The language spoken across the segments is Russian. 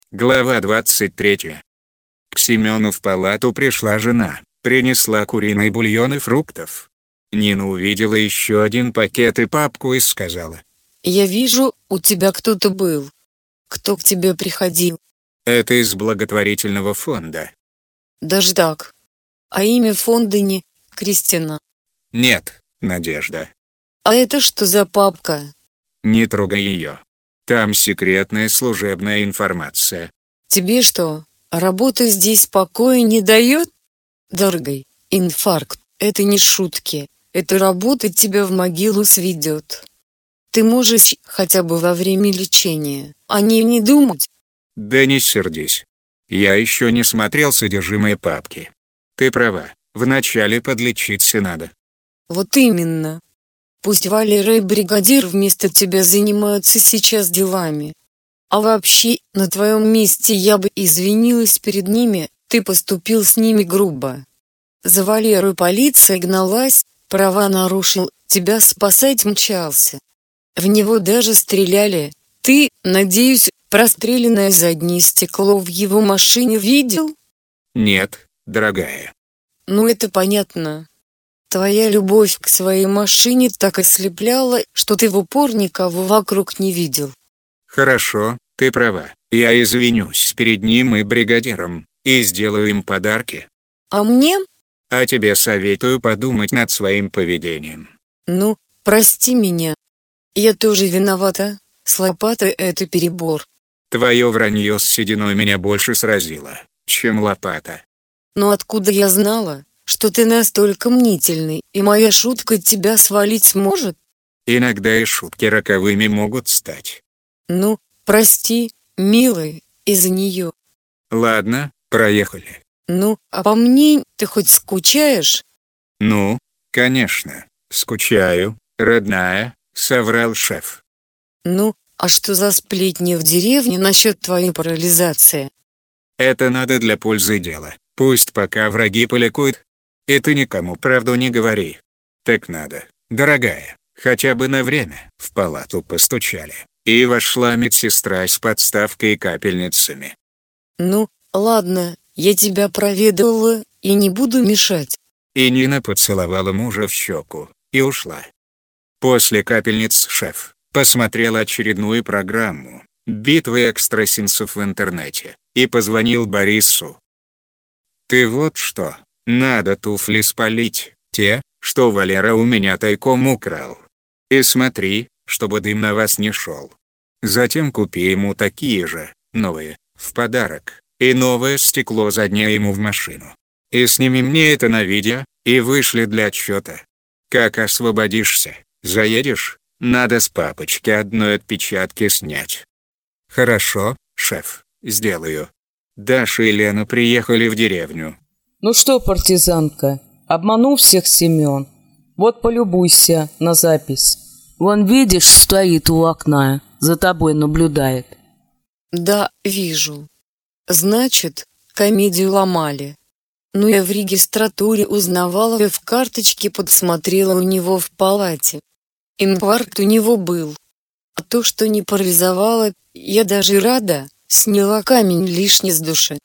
Глава 23. К Семену в палату пришла жена, принесла куриный бульон и фруктов. Нина увидела еще один пакет и папку и сказала: «Я вижу, у тебя кто-то был. Кто к тебе приходил?» «Это из благотворительного фонда». «Даже так? А имя фонда не Кристина?» «Нет, Надежда». «А это что за папка?» «Не трогай ее. Там секретная служебная информация». «Тебе что, работа здесь покоя не дает?» «Дорогой, инфаркт — это не шутки. Эта работа тебя в могилу сведет. Ты можешь хотя бы во время лечения о ней не думать?» «Да не сердись. Я еще не смотрел содержимое папки. Ты права, вначале подлечиться надо». «Вот именно. Пусть Валера и бригадир вместо тебя занимаются сейчас делами. А вообще, на твоем месте я бы извинилась перед ними, ты поступил с ними грубо. За Валеру полиция гналась, права нарушил, тебя спасать мчался. В него даже стреляли. Ты, надеюсь, простреленное заднее стекло в его машине видел?» «Нет, дорогая». «Ну это понятно. Твоя любовь к своей машине так ослепляла, что ты в упор никого вокруг не видел». «Хорошо, ты права. Я извинюсь перед ним и бригадиром, и сделаю им подарки. «А мне?» А тебе советую подумать над своим поведением». «Ну, прости меня. Я тоже виновата. С лопатой это перебор». Твое вранье с сединой меня больше сразило, чем лопата. «Но откуда я знала, что ты настолько мнительный, и моя шутка тебя свалить сможет?» Иногда и шутки роковыми могут стать. «Ну, прости, милый, из-за нее». Ладно, проехали. «Ну, а по мне ты хоть скучаешь?» Ну, конечно, скучаю, родная, соврал шеф. «Ну, а что за сплетни в деревне насчет твоей парализации?» Это надо для пользы дела. Пусть пока враги поликуют. И ты никому правду не говори. Так надо, дорогая, хотя бы на время. В палату постучали, и вошла медсестра с подставкой и капельницами. «Ну, ладно, я тебя проведала и не буду мешать». И Нина поцеловала мужа в щеку и ушла. После капельниц шеф посмотрел очередную программу «Битвы экстрасенсов» в интернете и позвонил Борису. «Ты вот что, надо туфли спалить, те, что Валера у меня тайком украл. И смотри, чтобы дым на вас не шел. Затем купи ему такие же, новые, в подарок, и новое стекло заднее ему в машину. И сними мне это на видео, и вышли для отчета. Как освободишься, заедешь, надо с папочки одной отпечатки снять». «Хорошо, шеф, сделаю». Даша и Лена приехали в деревню. «Ну что, партизанка, обманул всех Семен? Вот полюбуйся на запись. Вон, видишь, стоит у окна, за тобой наблюдает». «Да, вижу. Значит, комедию ломали. Ну я в регистратуре узнавала и в карточке подсмотрела у него в палате. Инфаркт у него был. А то, что не парализовало, я даже рада, сняла камень лишний с души».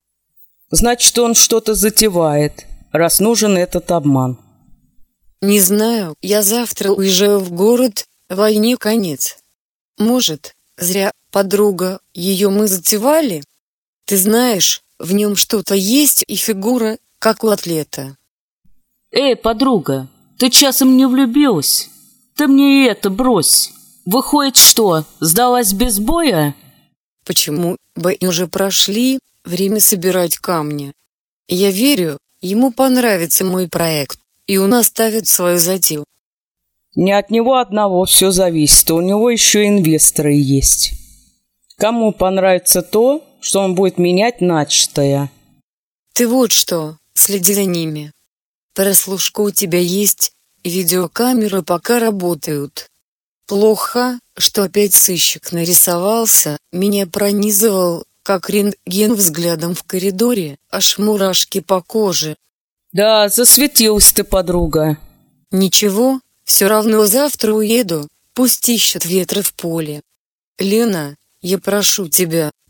Значит, он что-то затевает, раз нужен этот обман. «Не знаю, я завтра уезжаю в город, войне конец. Может, зря подруга, ее мы затевали? Ты знаешь, в нем что-то есть и фигура, как у атлета». Эй, подруга, ты часом не влюбилась? Ты мне это брось. Выходит, что, сдалась без боя? «Почему? Бои уже прошли, время собирать камни. Я верю, ему понравится мой проект, и он оставит свою затею». Не от него одного все зависит, у него еще инвесторы есть. Кому понравится то, что он будет менять начатое? «Ты вот что, следи за ними. Прослушка у тебя есть, и видеокамеры пока работают. Плохо, что опять сыщик нарисовался, меня пронизывал, как рентген взглядом в коридоре, аж мурашки по коже». Да, засветилась ты, подруга. «Ничего, все равно завтра уеду, пусть ищут ветра в поле. Лена, я прошу тебя,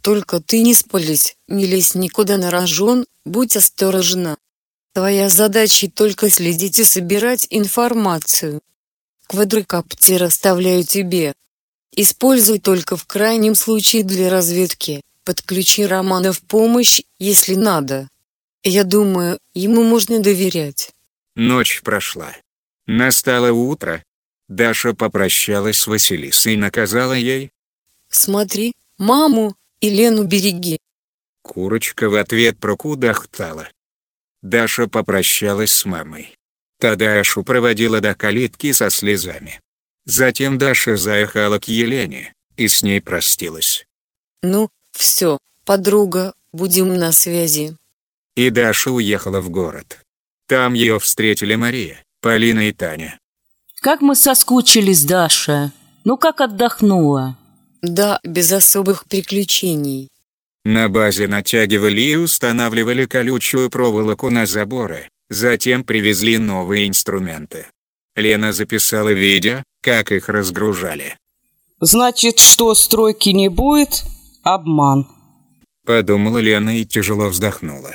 Только ты не спались, не лезь никуда на рожон, будь осторожна. Твоя задача только следить и собирать информацию. Квадрокоптер оставляю тебе. Используй только в крайнем случае для разведки. Подключи Романа в помощь, если надо. Я думаю, ему можно доверять. Ночь прошла. Настало утро. Даша попрощалась с Василисой и наказала ей: Смотри, маму и Лену береги. Курочка в ответ прокудахтала. Даша попрощалась с мамой. Та Дашу проводила до калитки со слезами. Затем Даша заехала к Елене и с ней простилась. Ну, все, подруга, будем на связи. И Даша уехала в город. Там ее встретили Мария, Полина и Таня. Как мы соскучились, Даша. Ну как отдохнула? Да, без особых приключений. На базе натягивали и устанавливали колючую проволоку на заборы, затем привезли новые инструменты. Лена записала видео, как их разгружали. Значит, что стройки не будет? Обман. Подумала Лена и тяжело вздохнула.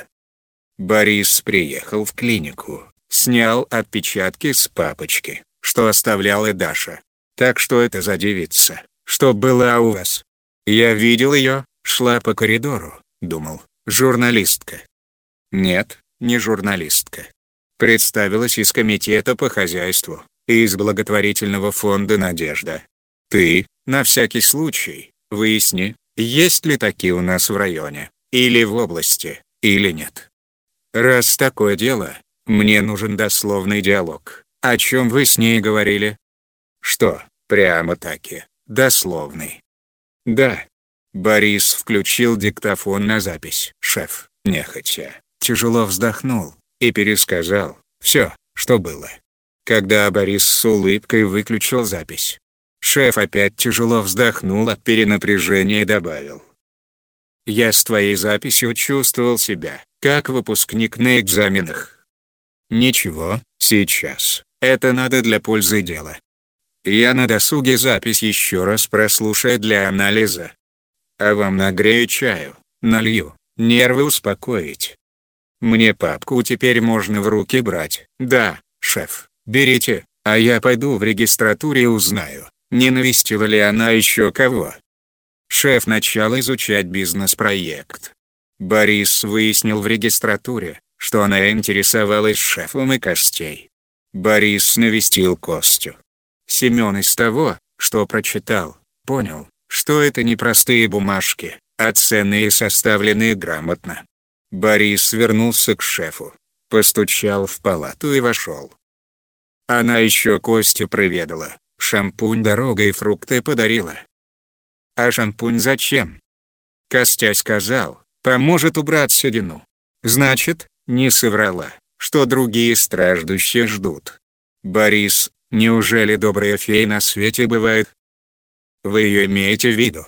Борис приехал в клинику, снял отпечатки с папочки, что оставляла Даша. Так что это за девица, что была у вас? Я видел ее, шла по коридору, думал, журналистка. Нет, не журналистка. Представилась из комитета по хозяйству и из благотворительного фонда «Надежда». Ты, на всякий случай, выясни, есть ли такие у нас в районе, или в области, или нет. Раз такое дело, мне нужен дословный диалог. О чем вы с ней говорили? Что, прямо-таки, дословный? Да. Борис включил диктофон на запись. Шеф, нехотя, тяжело вздохнул и пересказал все, что было. Когда Борис с улыбкой выключил запись, шеф опять тяжело вздохнул от перенапряжения и добавил: «Я с твоей записью чувствовал себя, как выпускник на экзаменах. Ничего, сейчас, это надо для пользы дела. Я на досуге запись еще раз прослушаю для анализа. А вам нагрею чаю, налью, нервы успокоить. Мне папку теперь можно в руки брать. Да, шеф, берите, а я пойду в регистратуре и узнаю, не навестила ли она еще кого». Шеф начал изучать бизнес-проект. Борис выяснил в регистратуре, что она интересовалась шефом и Костей. Борис навестил Костю. Семен из того, что прочитал, понял, что это не простые бумажки, а ценные, составленные грамотно. Борис вернулся к шефу, постучал в палату и вошел. Она еще Костю проведала, шампунь, дорога и фрукты подарила. А шампунь зачем? Костя сказал, поможет убрать седину. Значит, не соврала, что другие страждущие ждут. Борис, неужели добрая фея на свете бывает? Вы ее имеете в виду?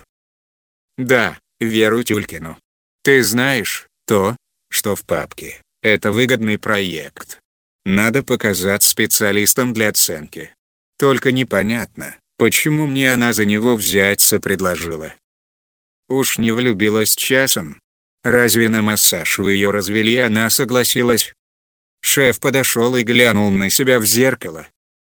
Да, Веру Тюлькину. Ты знаешь, то, что в папке, это выгодный проект. Надо показать специалистам для оценки. Только непонятно, почему мне она за него взяться предложила. Уж не влюбилась часом? Разве на массаж вы ее развели, она согласилась? Шеф подошел и глянул на себя в зеркало.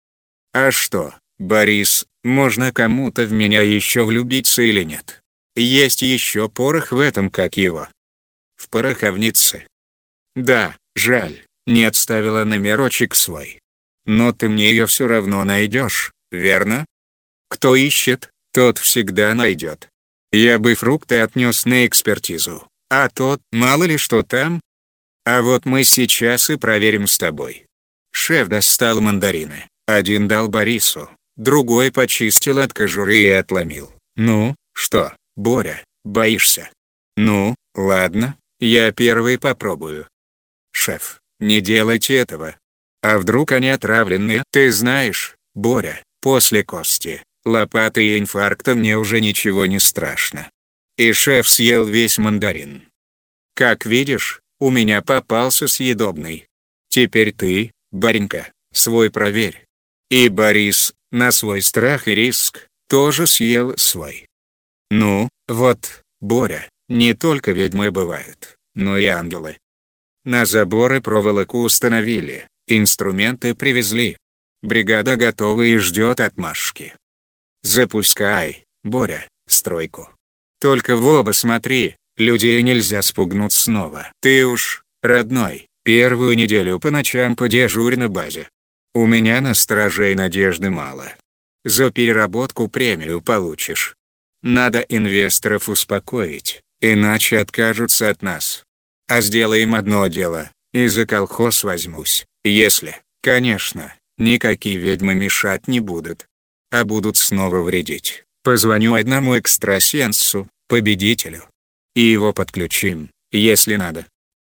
А что, Борис, можно кому-то в меня еще влюбиться или нет? Есть еще порох в этом, как его? В пороховнице. Да, жаль, не отставила номерочек свой. Но ты мне ее все равно найдешь, верно? Кто ищет, тот всегда найдет. Я бы фрукты отнес на экспертизу, а тот, мало ли что там. А вот мы сейчас и проверим с тобой. Шеф достал мандарины, один дал Борису, другой почистил от кожуры и отломил. Ну, что, Боря, боишься? Ну, ладно, я первый попробую. Шеф, не делайте этого. А вдруг они отравленные? Ты знаешь, Боря, после Кости, лопаты и инфаркта мне уже ничего не страшно. И шеф съел весь мандарин. Как видишь, у меня попался съедобный. Теперь ты, Боренька, свой проверь. И Борис, на свой страх и риск, тоже съел свой. Ну, вот, Боря, Не только ведьмы бывают, но и ангелы. На заборы проволоку установили, инструменты привезли. Бригада готова и ждет отмашки. Запускай, Боря, стройку. Только в оба смотри, людей нельзя спугнуть снова. Ты уж, родной, первую неделю по ночам подежурь на базе. У меня на сторожей надежды мало. За переработку премию получишь. Надо инвесторов успокоить, иначе откажутся от нас. А сделаем одно дело, и за колхоз возьмусь, если, конечно, никакие ведьмы мешать не будут. А будут снова вредить. Позвоню одному экстрасенсу, победителю. И его подключим, если надо.